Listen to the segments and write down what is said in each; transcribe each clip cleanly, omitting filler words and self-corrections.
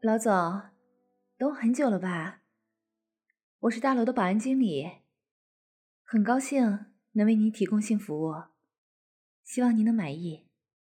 老总，等我很久了吧？我是大楼的保安经理，很高兴能为您提供性服务，希望您能满意。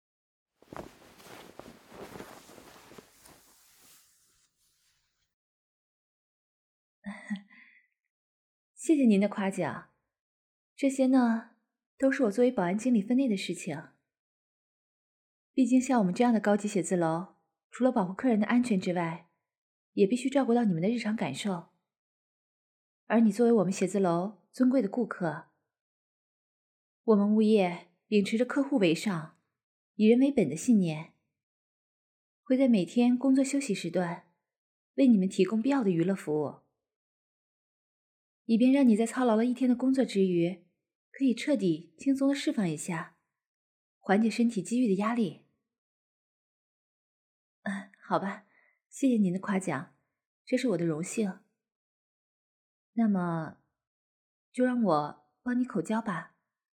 谢谢您的夸奖，这些呢，都是我作为保安经理分内的事情。毕竟像我们这样的高级写字楼，除了保护客人的安全之外，也必须照顾到你们的日常感受。而你作为我们写字楼尊贵的顾客，我们物业秉持着客户为上、以人为本的信念，会在每天工作休息时段为你们提供必要的娱乐服务，以便让你在操劳了一天的工作之余，可以彻底轻松的释放一下，缓解身体积郁的压力。好吧，谢谢您的夸奖，这是我的荣幸。那么，就让我帮你口交吧。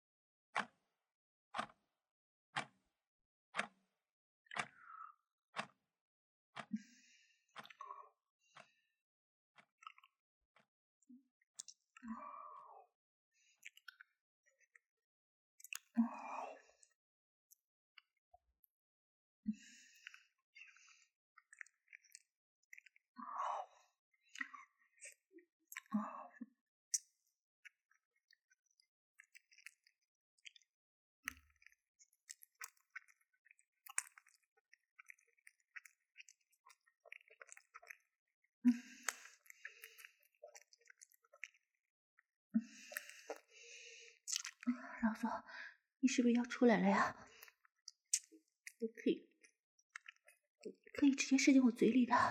老总，你是不是要出来了呀？我可以直接射进我嘴里的。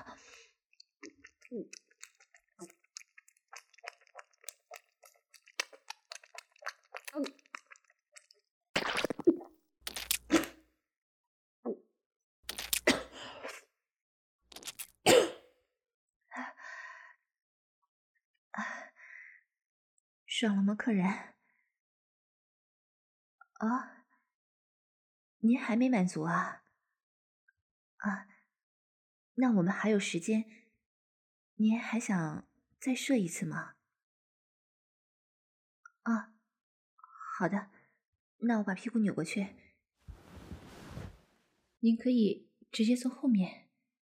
爽了吗，客人？啊，您还没满足啊？啊，那我们还有时间，您还想再射一次吗？啊，好的，那我把屁股扭过去，您可以直接从后面。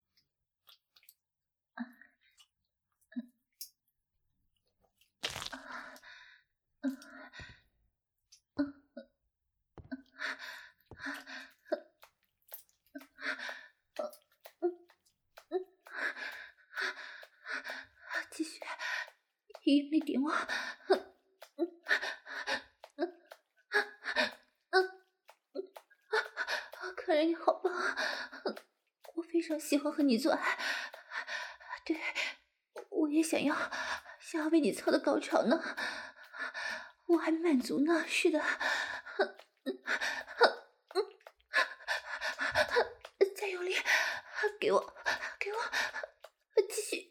继续，用力顶我。客人你好棒，我非常喜欢和你做爱。对，我也想要为你操的高潮呢，我还没满足呢。是的，再用力，给我，继续，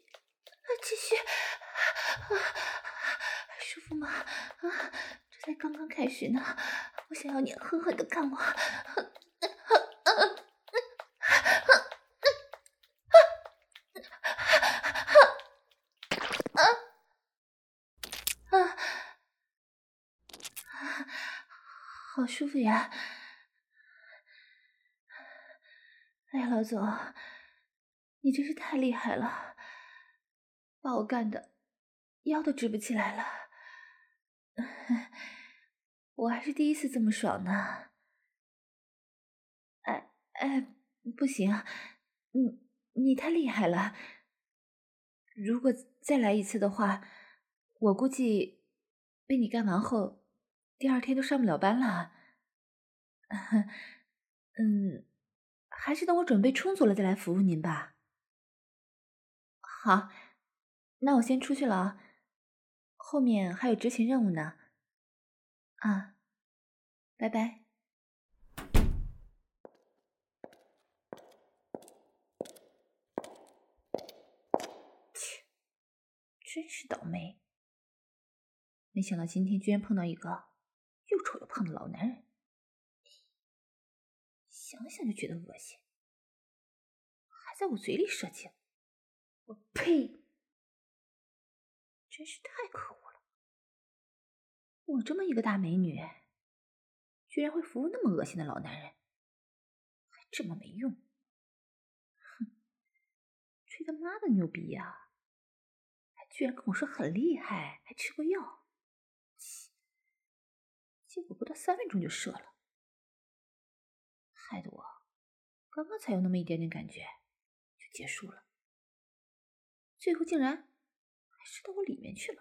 舒服吗？这才刚刚开始呢，我想要你狠狠的干我。好舒服呀！哎呀，老总，你真是太厉害了，把我干的腰都直不起来了。我还是第一次这么爽呢。不行，你太厉害了。如果再来一次的话，我估计被你干完后，第二天都上不了班了。还是等我准备充足了再来服务您吧。好，那我先出去了啊，后面还有执行任务呢。啊，拜拜。切，真是倒霉，没想到今天居然碰到一个又丑又胖的老男人，想想就觉得恶心，还在我嘴里射精。 呸！真是太可恶了！我这么一个大美女，居然会服务那么恶心的老男人，还这么没用！哼，吹他妈的牛逼呀！还居然跟我说很厉害，还吃过药，结果不到3分钟就射了，害得我刚刚才有那么一点点感觉，就结束了，最后竟然还射到我里面去了。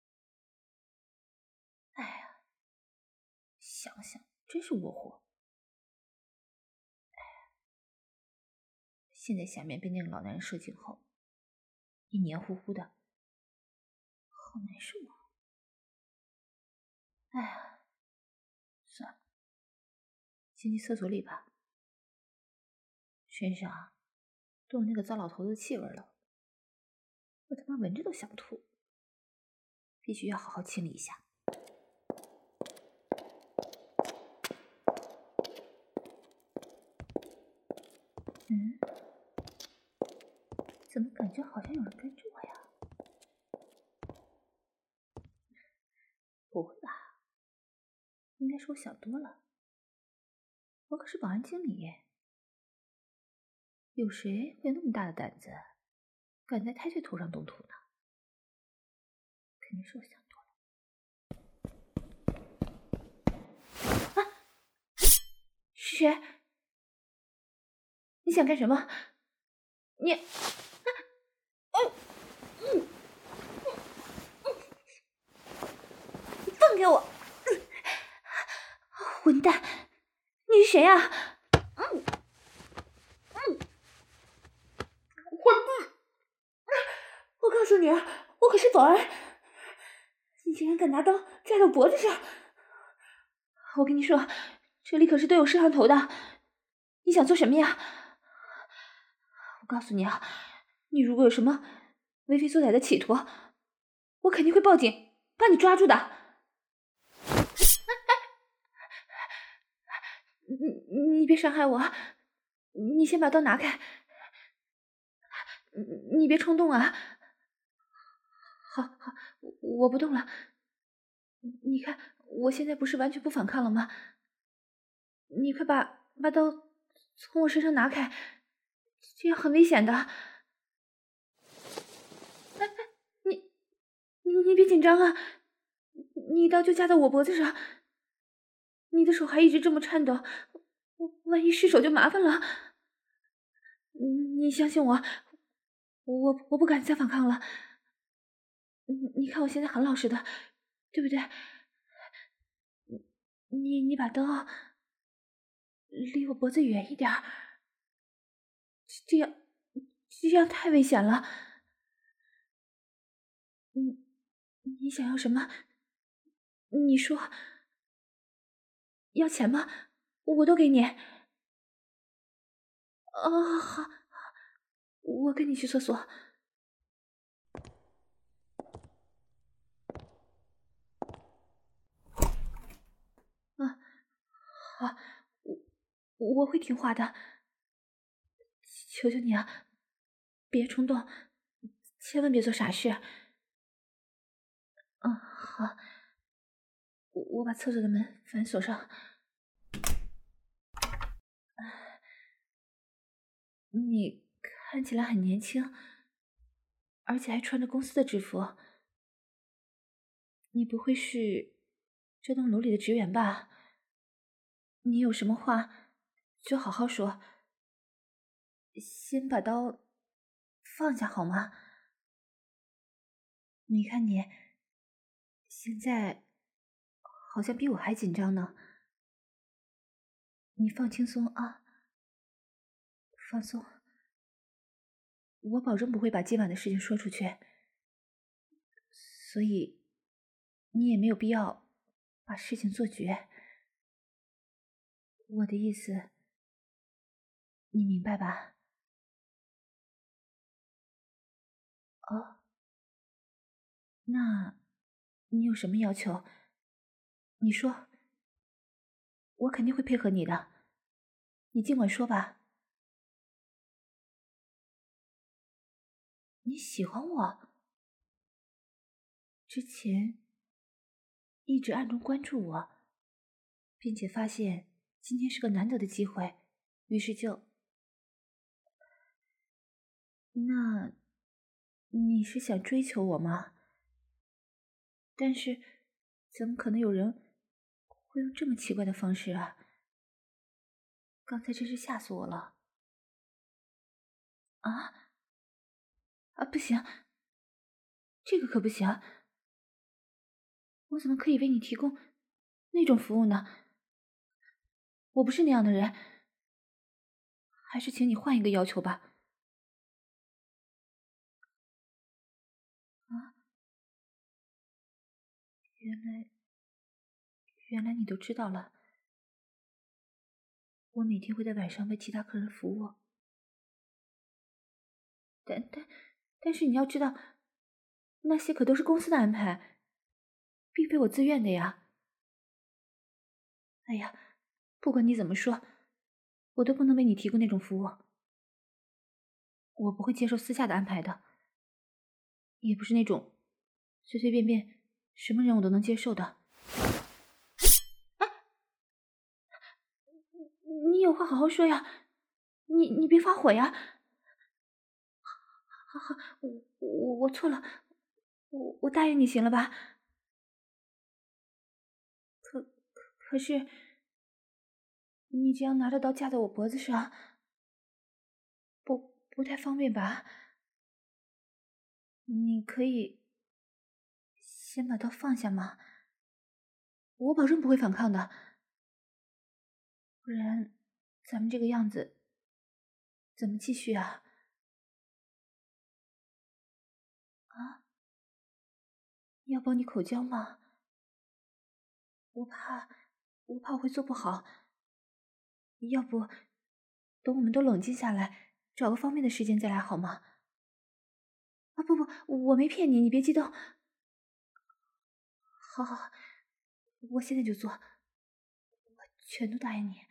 哎呀，想想真是窝火。现在下面被那个老男人射进后，一黏糊糊的，好难受啊！哎呀，算了，先去厕所里吧。身上都有那个糟老头子的气味了，我他妈闻着都想吐，必须要好好清理一下。怎么感觉好像有人跟着我呀？不会吧？应该是我想多了。我可是保安经理，有谁会有那么大的胆子，敢在太岁头上动土呢？肯定是我想多了。啊！是谁？你想干什么？你……放开我！混蛋！你是谁啊？混蛋！我告诉你，我可是保安，你竟然敢拿刀扎到脖子上！我跟你说，这里可是都有摄像头的，你想做什么呀？我告诉你啊，你如果有什么为非作歹的企图，我肯定会报警把你抓住的。你别伤害我，你先把刀拿开，你别冲动啊。好，我不动了。你看，我现在不是完全不反抗了吗？你快把刀从我身上拿开，这样很危险的。哎，你别紧张啊，你刀就架在我脖子上，你的手还一直这么颤抖，万一失手就麻烦了。你相信我，我不敢再反抗了。你看我现在很老实的，对不对？你把刀离我脖子远一点，这样太危险了。你想要什么？你说，要钱吗？我都给你。哦，好，我跟你去厕所。啊，好，我会听话的。求求你啊，别冲动，千万别做傻事。好，我把厕所的门反锁上。你看起来很年轻，而且还穿着公司的制服。你不会是这栋楼里的职员吧？你有什么话就好好说，先把刀放下好吗？你看你现在好像比我还紧张呢。你放轻松啊，放松。我保证不会把今晚的事情说出去，所以你也没有必要把事情做绝。我的意思，你明白吧？哦，那你有什么要求？你说，我肯定会配合你的。你尽管说吧。 你喜欢我？之前一直暗中关注我，并且发现今天是个难得的机会，于是就……那你是想追求我吗？但是怎么可能有人会用这么奇怪的方式啊？刚才真是吓死我了！不行，这个可不行！我怎么可以为你提供那种服务呢？我不是那样的人，还是请你换一个要求吧。原来你都知道了。我每天会在晚上为其他客人服务，但是你要知道，那些可都是公司的安排，并非我自愿的呀。哎呀，不管你怎么说，我都不能为你提供那种服务。我不会接受私下的安排的，也不是那种随随便便什么人我都能接受的。你有话好好说呀，你别发火呀。好，我错了，我答应你行了吧？可是你这样拿着刀架在我脖子上，不太方便吧？你可以先把刀放下吗？我保证不会反抗的，不然咱们这个样子怎么继续啊？要帮你口交吗？我怕我会做不好，要不等我们都冷静下来，找个方便的时间再来好吗？不，我没骗你，你别激动。好，我现在就做，我全都答应你。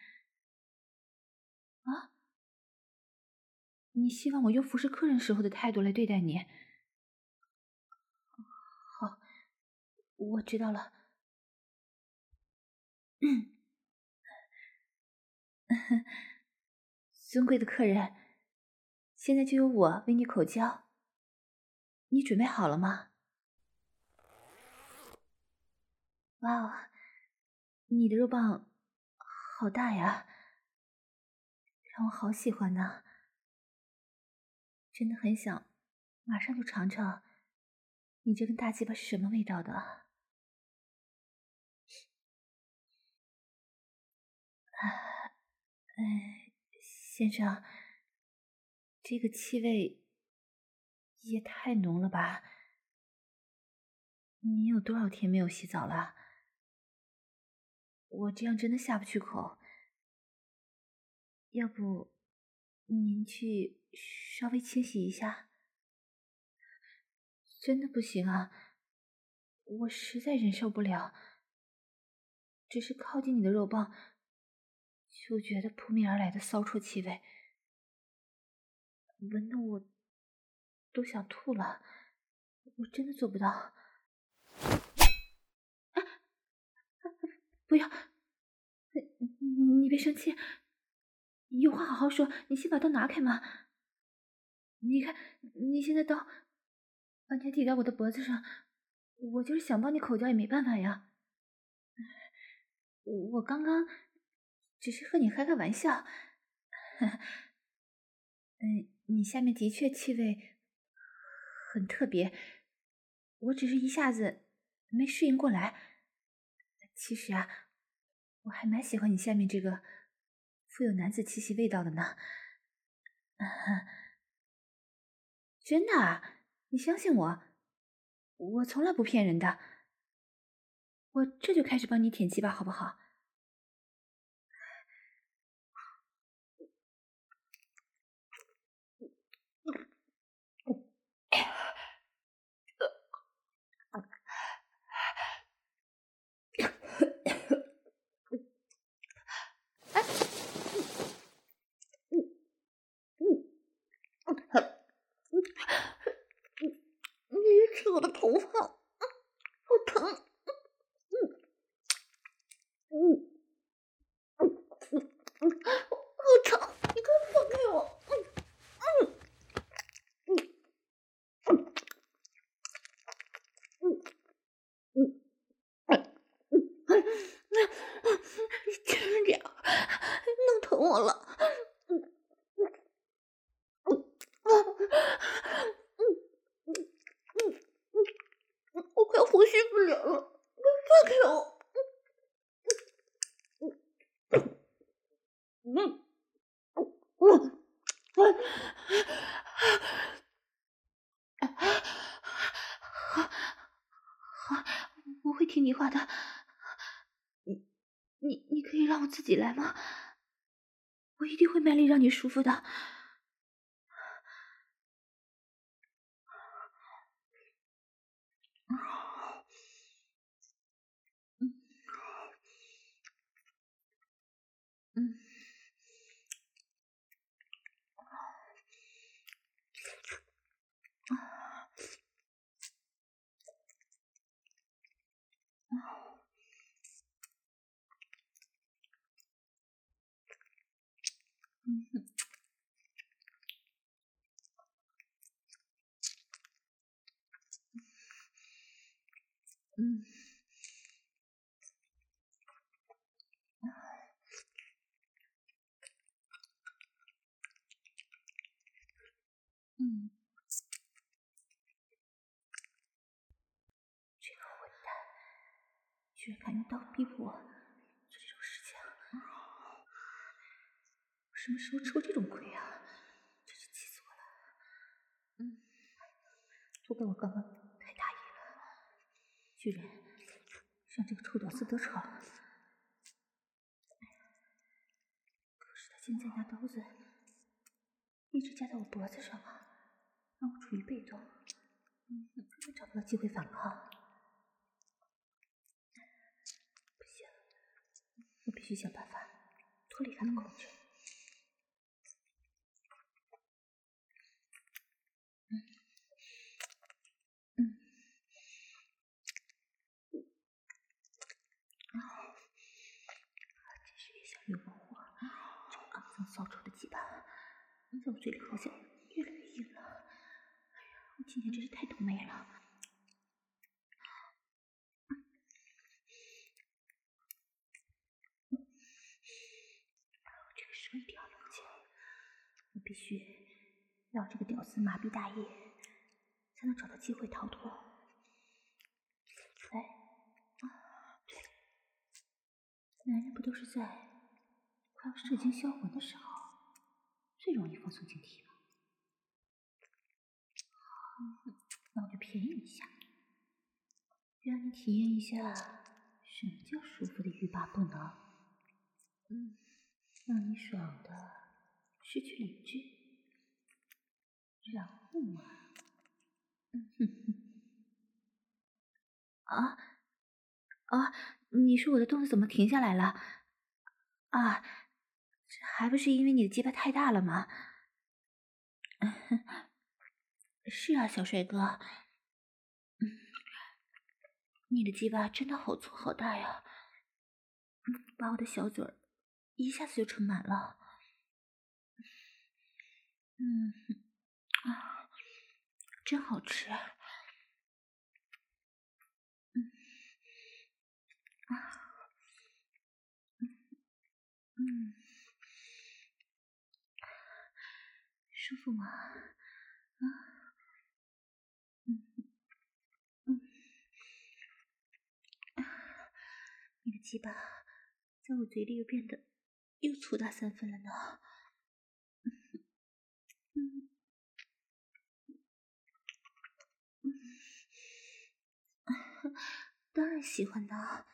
你希望我用服侍客人时候的态度来对待你？好，我知道了。尊贵的客人，现在就由我为你口交，你准备好了吗？哇哦，你的肉棒好大呀，让我好喜欢呢，真的很想马上就尝尝你这根大鸡巴是什么味道的。先生，这个气味也太浓了吧？你有多少天没有洗澡了？我这样真的下不去口。要不您去稍微清洗一下？真的不行啊，我实在忍受不了。只是靠近你的肉棒，就觉得扑面而来的骚臭气味，闻得我都想吐了。我真的做不到。不要，你别生气，有话好好说。你先把刀拿开嘛。你看，你现在刀完全抵在我的脖子上，我就是想帮你口交也没办法呀。我刚刚只是和你开个玩笑。你下面的确气味很特别，我只是一下子没适应过来。其实啊，我还蛮喜欢你下面这个富有男子气息味道的呢。真的啊，你相信我，我从来不骗人的。我这就开始帮你舔鸡巴，好不好？ 我了。我快呼吸不了了，放开我！好，我会听你话的。你可以让我自己来吗？我一定会卖力让你舒服的。这个混蛋居然敢用刀逼迫我做这种事情，我什么时候吃过这种亏啊？真是气死我了！都怪我刚刚太大意了，居然让这个臭屌丝得逞。可是他现在拿刀子一直架在我脖子上啊，让我处于被动，根本找不到机会反抗。不行，我必须想办法脱离他的控制。真是越想越窝火，这个肮脏骚臭的鸡巴在我嘴里好像越来越硬了。哎呀，我今天真是太倒霉了。这个时候一定要冷静，我必须让这个屌丝麻痹大意，才能找到机会逃脱。哎，对了，男人不都是在快要射精销魂的时候最容易放松警惕吗？那我就便宜一下，让你体验一下什么叫舒服的欲罢不能。让你爽的失去理智，然后嘛，你说我的动作怎么停下来了？啊，这还不是因为你的鸡巴太大了吗？是啊，小帅哥，你的鸡巴真的好粗好大呀，把我的小嘴儿一下子就撑满了。真好吃。舒服吗？你的鸡巴在我嘴里又变得又粗大3分了呢。当然喜欢呢，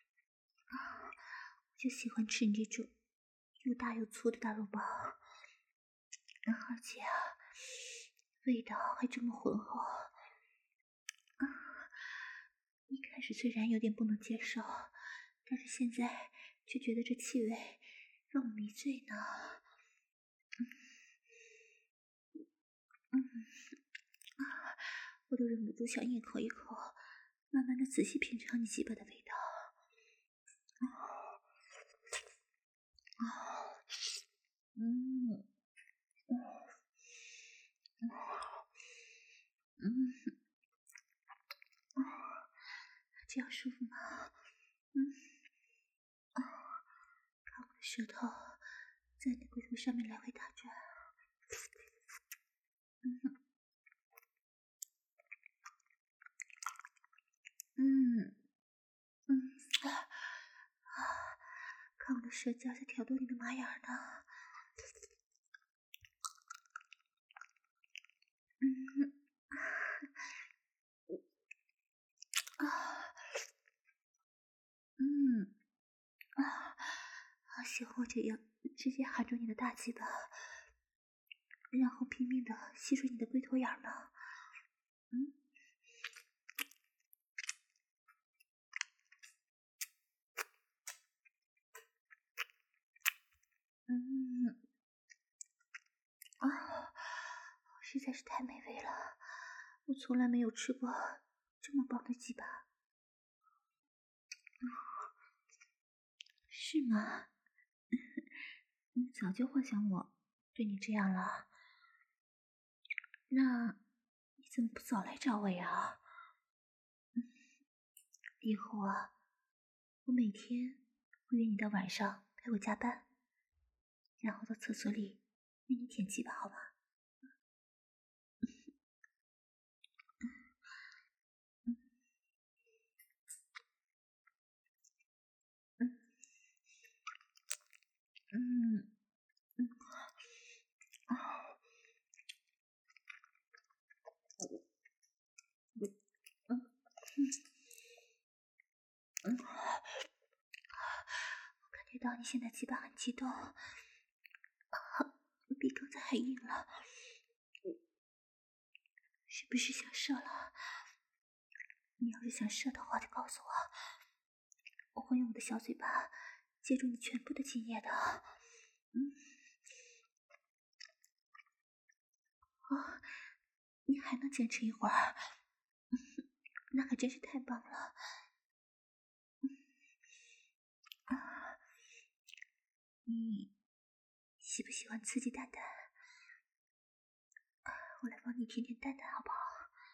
我就喜欢吃你这种又大又粗的大肉包，而且味道还这么浑厚。一开始虽然有点不能接受，但是现在却觉得这气味让我迷醉呢。我都忍不住想一口一口慢慢的仔细品尝你鸡巴的味道。这样舒服吗？看我的舌头在你的龟头上面来回打转。看我的舌尖在挑逗你的马眼呢。喜欢我这样直接含住你的大鸡巴，然后拼命的吸吮你的龟头眼吗？实在是太美味了，我从来没有吃过这么棒的鸡巴。是吗？你早就幻想我对你这样了，那你怎么不早来找我呀？以后啊，我每天会约你到晚上陪我加班，然后到厕所里为你舔鸡巴，好吗？我感觉到你现在鸡巴很激动，比刚才还硬了，是不是想射了？你要是想射的话，就告诉我，我会用我的小嘴巴接住你全部的精液的。你还能坚持一会儿？那可真是太棒了。你喜不喜欢刺激蛋蛋？我来帮你舔舔蛋蛋，好不好？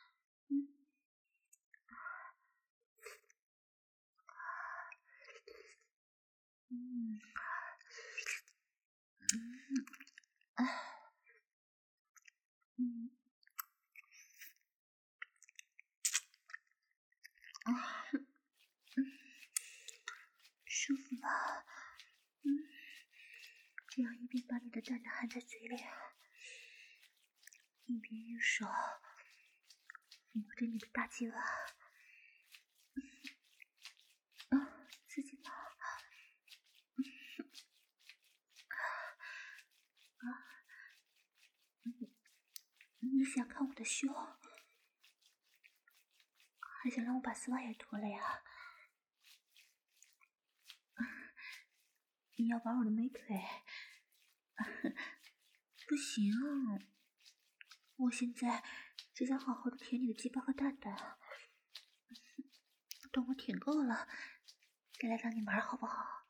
舒服吧？这样一边把你的蛋蛋含在嘴里，一边用手抚摸着你的大鸡巴，刺激吗？你想看我的胸，还想让我把丝袜也脱了呀？你要玩我的美腿？不行，我现在只想好好的舔你的鸡巴和蛋蛋，等我舔够了，再来让你玩好不好？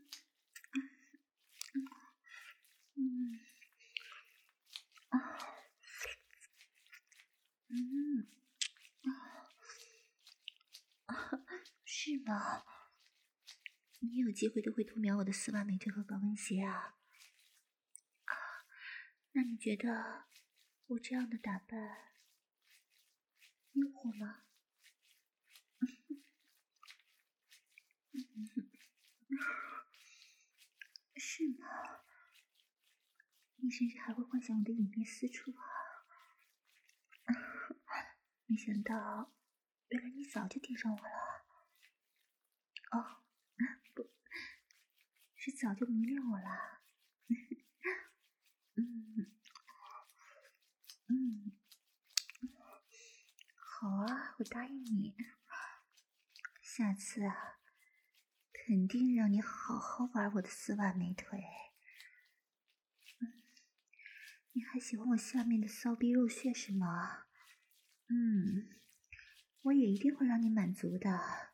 是吗？你有机会都会偷瞄我的丝袜、美腿和高跟鞋啊？那你觉得我这样的打扮诱惑吗？是吗？你甚至还会幻想我的隐秘私处啊！没想到，原来你早就盯上我了。哦，不是早就迷恋我了。好啊，我答应你。下次啊，肯定让你好好玩我的丝袜美腿。你还喜欢我下面的骚逼肉穴是吗？我也一定会让你满足的。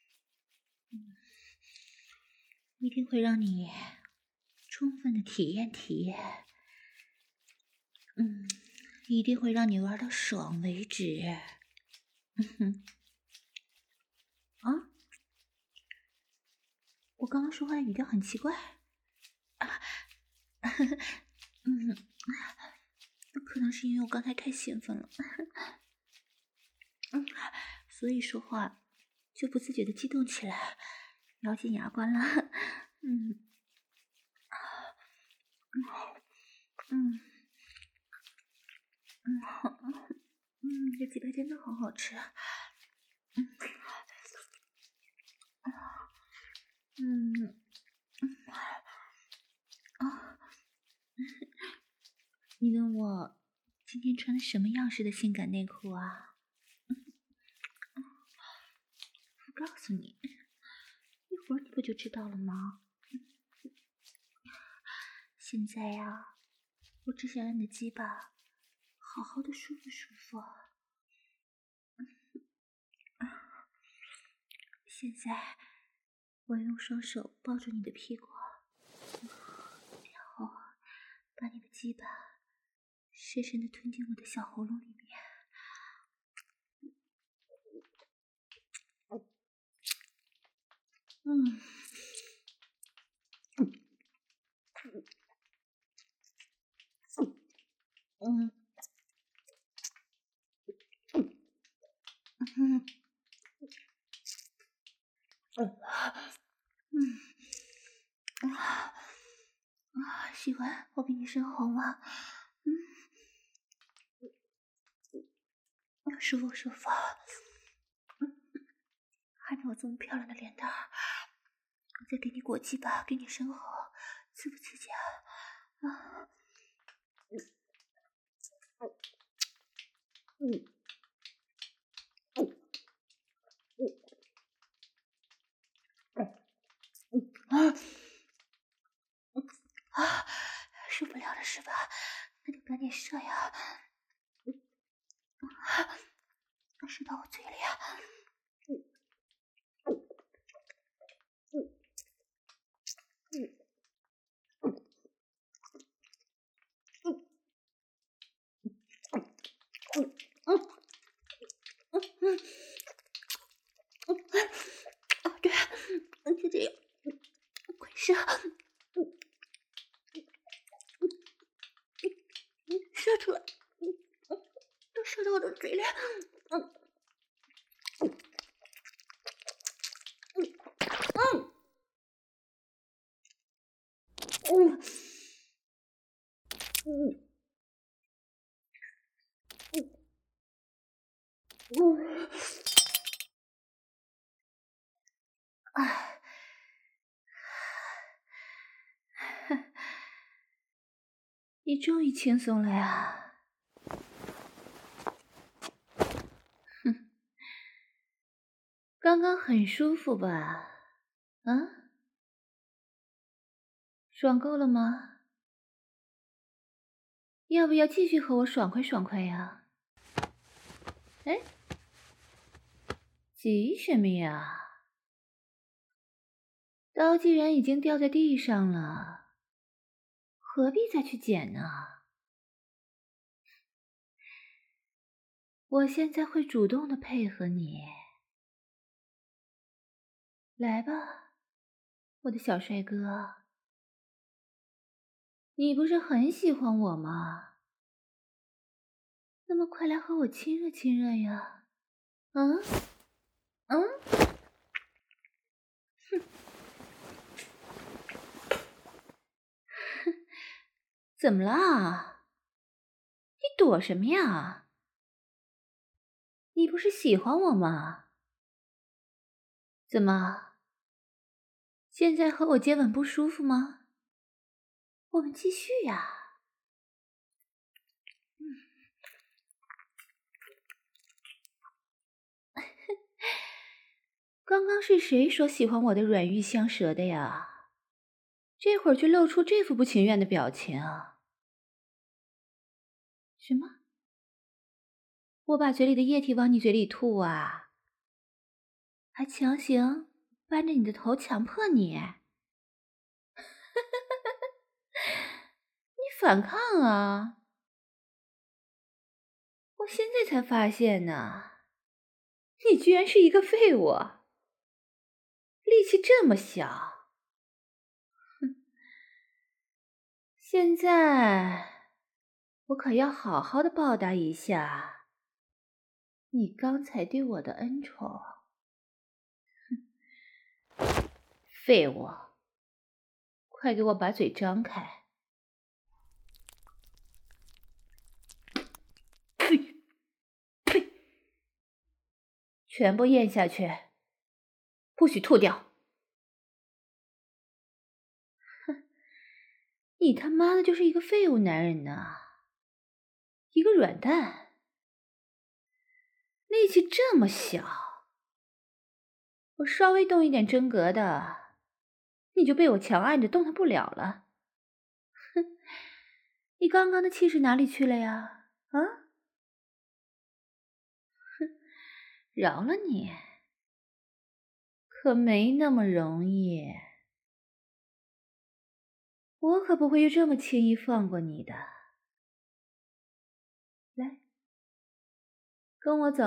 一定会让你充分的体验体验。一定会让你玩到爽为止。我刚刚说话语调很奇怪。 可能是因为我刚才太兴奋了，所以说话就不自觉的激动起来，咬紧牙关了。这鸡排真的好好吃。你问我今天穿的什么样式的性感内裤啊？不告诉你，一会儿你不就知道了吗？现在呀，我只想让你的鸡巴好好的舒服舒服。现在我用双手抱住你的屁股，然后把你的鸡巴深深的吞进我的小喉咙里面。喜欢我比你深喉吗？舒服舒服。看着我这么漂亮的脸蛋儿，我再给你裹鸡巴，给你深喉，刺不刺激啊？受不了了是吧？那就赶紧射呀！射到我嘴里啊！对，就这样，快射！射出来！都射到我的嘴里！ 你终于轻松了呀！哼，刚刚很舒服吧？啊？爽够了吗？要不要继续和我爽快爽快呀？哎，急什么呀？刀既然已经掉在地上了，何必再去捡呢？我现在会主动的配合你，来吧，我的小帅哥，你不是很喜欢我吗？那么快来和我亲热亲热呀！哼，怎么啦？你躲什么呀？你不是喜欢我吗？怎么？现在和我接吻不舒服吗？我们继续呀。刚刚是谁说喜欢我的软玉香舌的呀？这会儿却露出这副不情愿的表情啊！什么？我把嘴里的液体往你嘴里吐啊？还强行扳着你的头强迫你？你反抗啊！我现在才发现呢，你居然是一个废物，力气这么小。哼， 现在我可要好好的报答一下你刚才对我的恩宠。废物，快给我把嘴张开！呸！呸！全部咽下去，不许吐掉！哼，你他妈的就是一个废物男人呐，一个软蛋，力气这么小，我稍微动一点真格的，你就被我强按着动弹不了了。哼，你刚刚的气势哪里去了呀？啊？哼，饶了你，可没那么容易。我可不会就这么轻易放过你的。来，跟我走。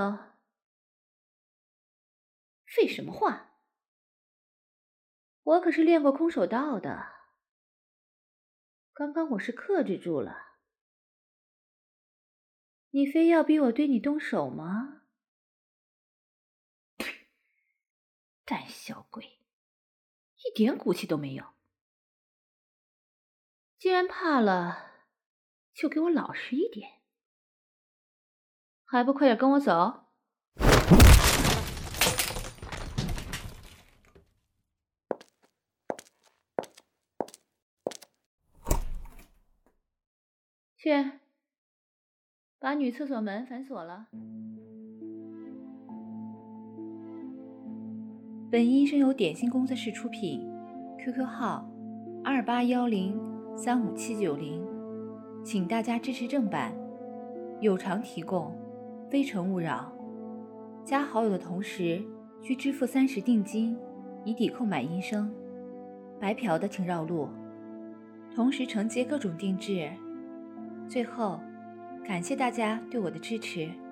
废什么话？我可是练过空手道的，刚刚我是克制住了。你非要逼我对你动手吗？胆小鬼，一点骨气都没有。既然怕了，就给我老实一点，还不快点跟我走！去，把女厕所门反锁了。本音声由点心工作室出品 ，QQ 号2810-35790，请大家支持正版，有偿提供，非诚勿扰。加好友的同时需支付30定金，以抵扣买音声。白嫖的请绕路，同时承接各种定制。最后，感谢大家对我的支持。